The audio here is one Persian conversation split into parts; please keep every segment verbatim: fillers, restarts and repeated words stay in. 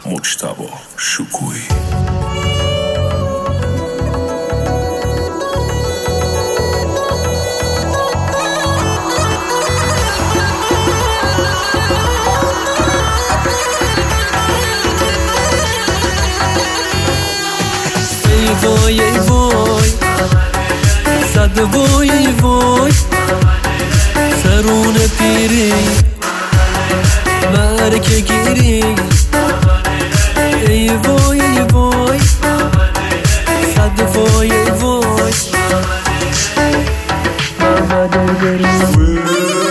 مجتبی شکوهی. ای وای ای وای صد وای ای وای سرون پیری مرکه گیری ای وای ای وای صد وای ای وای محمد بریم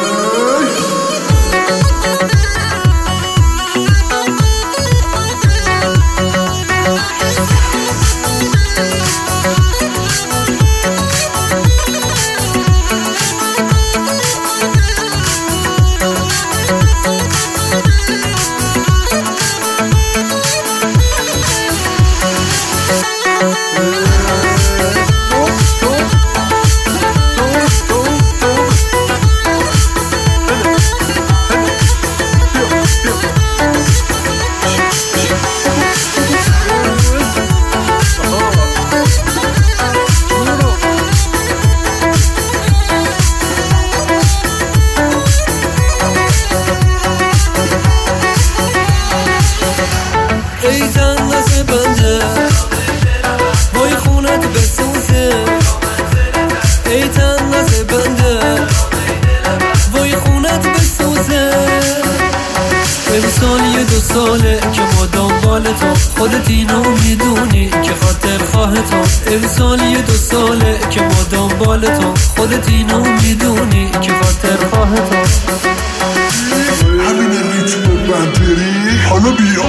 ای تنگس بنده وای خونت بسوزه ای تنگس بنده وای خونت بسوزه امسال یه دو ساله که ما دنبالتم خودت اینو میدونی که خاطر خواهتم امسال یه دو ساله که ما دنبالتم خودت اینو میدونی که خاطر خواهتم همین ریتم بندری حالا بیا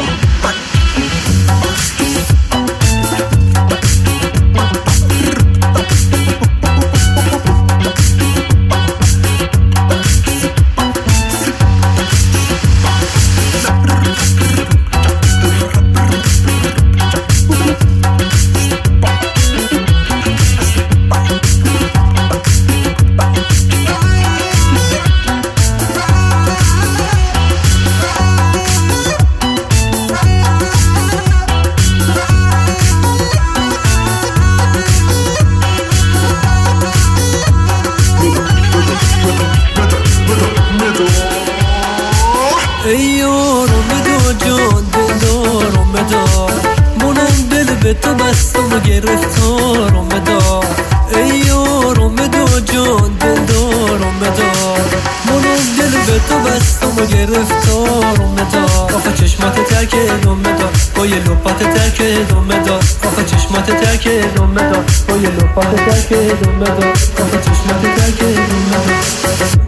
ای یارم دو جان دلدارم بدار منم دل به تو بستم و گرفتارم بدار ای یارم دو جان دلدارم بدار منم دل به تو بستم و گرفتارم بدار آخه چشمات ترک ادم بدار با یه لپات ترک ادم بدار آخه چشمات ترک ادم بدار با یه لپات ترک ادم بدار آخه چشمات ترک ادم بدار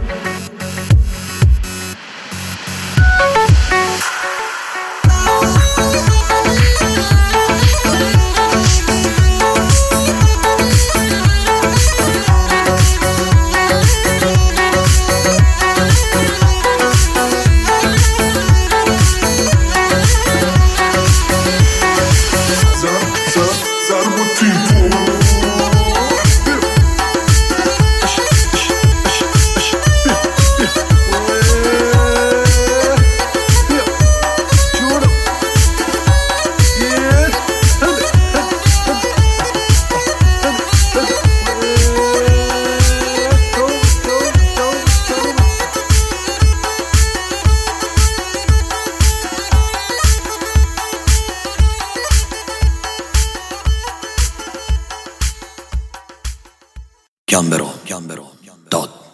گمبرو داد